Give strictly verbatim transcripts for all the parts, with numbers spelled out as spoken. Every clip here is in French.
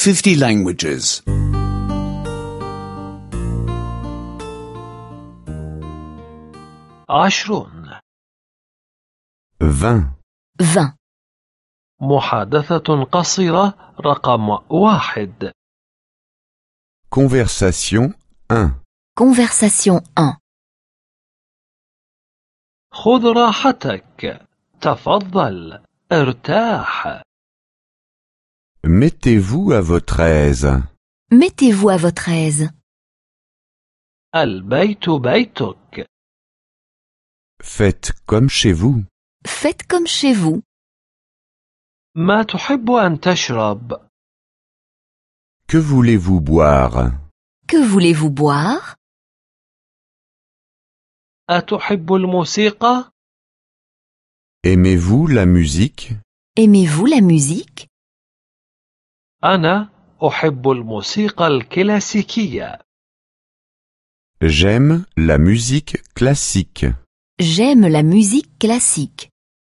fifty languages. عشرون. vingt. vingt. محادثة قصيرة رقم واحد. Conversation un. Conversation un. خذ راحتك. تفضل. ارتاح. Mettez-vous à votre aise. Mettez-vous à votre aise. البيت بيتك. Faites comme chez vous. Faites comme chez vous. ما تحب أن تشرب؟ Que voulez-vous boire? Que voulez-vous boire? أتحب الموسيقى؟ Aimez-vous la musique? Aimez-vous la musique? أنا أحب الموسيقى الكلاسيكية. J'aime la musique classique. J'aime la musique classique.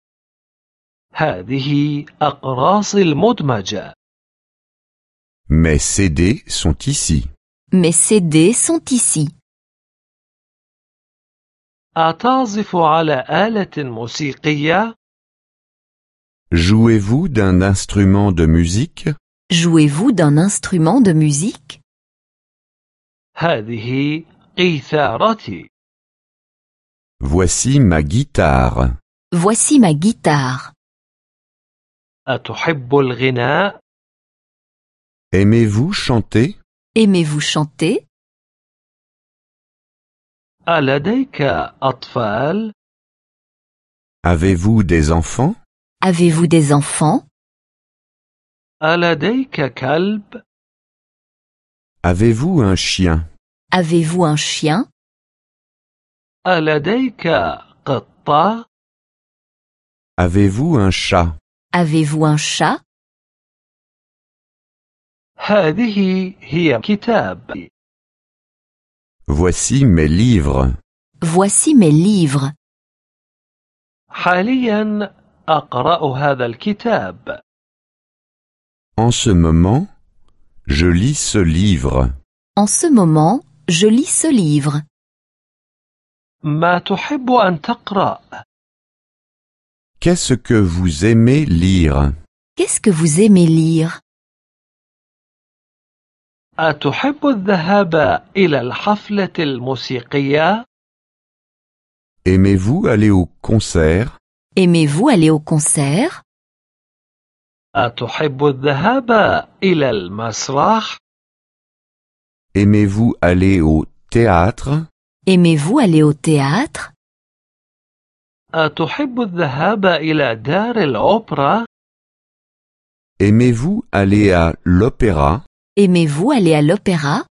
هذه أقراص المدمجة. Mes C D sont ici. Mes C D sont ici. أتعزف على آلة موسيقية؟ Jouez-vous d'un instrument de musique? Jouez-vous d'un instrument de musique? هذه قيثارتي. Voici ma guitare. Voici ma guitare. أتحب الغناء؟ Aimez-vous chanter? Aimez-vous chanter? ألديك أطفال؟ Avez-vous des enfants? Avez-vous des enfants? ألديك كلب؟ Avez-vous un chien? Avez-vous un chien? ألديك قطة؟ Avez-vous un chat? Avez-vous un chat? هذه هي كتاب. Voici mes livres. Voici mes livres. حاليا أقرأ هذا الكتاب. En ce moment, je lis ce livre. En ce moment, je lis ce livre. ما تحب أن تقرأ؟ Qu'est-ce que vous aimez lire? Qu'est-ce que vous aimez lire? أتحب الذهاب إلى الحفلة الموسيقية؟ Aimez-vous aller au concert? Aimez-vous aller au concert? أتحب الذهاب إلى المسرح؟ Aimez-vous aller au théâtre? Aimez-vous aller au théâtre? أتحب الذهاب إلى دار الأوبرا؟ Aimez-vous aller à l'opéra? Aimez-vous aller à l'opéra?